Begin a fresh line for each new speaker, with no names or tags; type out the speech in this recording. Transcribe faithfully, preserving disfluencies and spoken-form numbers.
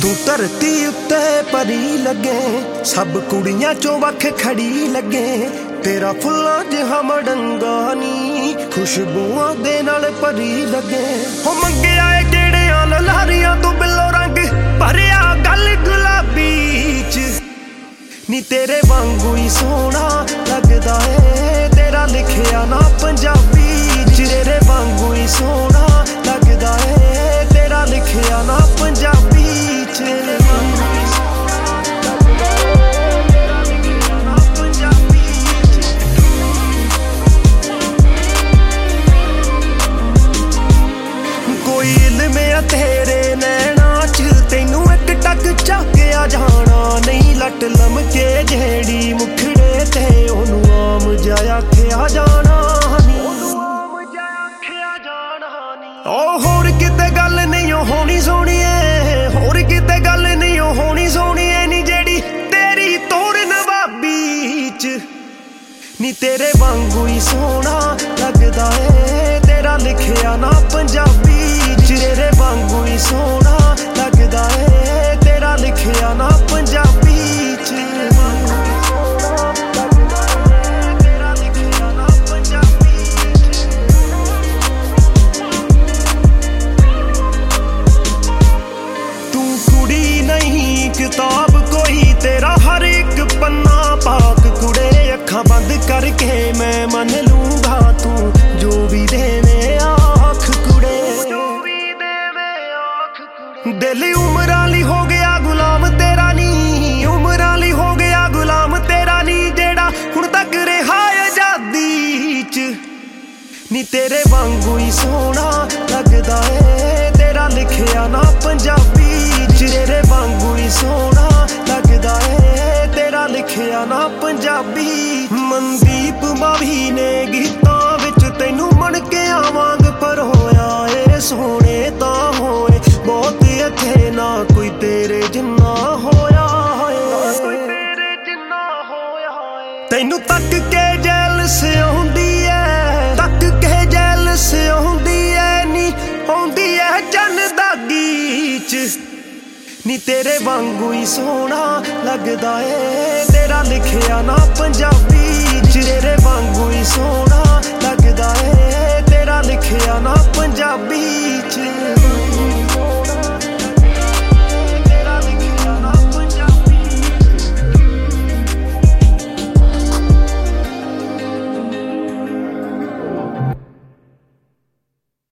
तू धरती उत्ते परी लगे, सब कुड़ियां चो वख खड़ी लगे। तेरा फुल्लां जिहा मड़ंगा नी, खुशबुआं दे नाल भरी लगे। हो मंगिया जेड़ियां ललारियां तू बिल्लो रंग भरिया गल गुलाबी च, नी तेरे वांगू ही सोहना लगदा है तेरा लिखिया ना पंजाबी च। तेरे वांगू ही सोहना लगदा है तेरा लिखिया ना पंजाबी च। कोई इल्म है तेरे नैना च, तैनू एक टक झाकिया जाना नहीं। लट लमके जेड़ी मुखड़े ते ओनू आम जा आखिया जाना नी। ओ होर किते गल नहीं होनी सोहणीए, होर किते गल नहीं होनी सोहणीए नी। जेड़ी तेरी तोड़ नवाबी च, नी तेरे वांगू ही सोहना लगदा है तेरा लिखिया ना पंजाबी च। तेरे वांगू ही सोहना लगदा है तेरा लिखिया ना पंजाबी च। तू कुड़ी नहीं किताब कोई, तेरा हर एक पन्ना पाक कुड़े। अखां बंद करके मैं मन लूंगा तू जो भी देवे आख कुड़े। दिल उमरां लई हो गया गुलाम तेरा नी, उमरां लई हो गया गुलाम तेरा नी। जेड़ा हुण तक रहा आजादी च, नी तेरे वांगू ही सोहना लगदा है तेरा लिखिया ना पंजाबी च। तेरे वांगू ही सोहना लगदा है तेरा लिखिया ना पंजाबी। मनदीप मावी ने गीतां विच तैनू मन के आवांग पर होया ए सोहणे तां होए बहुत अथे ना कोई तेरे जिन्ना होया है। तैनू तक के जैल से आउंदी है, तक के जैल से आउंदी है नी, आउंदी है चन दागी च, नी तेरे वांगू ही सोहना लगदा है तेरा लिखिया ना पंजाबी च। तेरे वांगू ही सोहना लगदा है तेरा लिखिया ना पंजाबी च।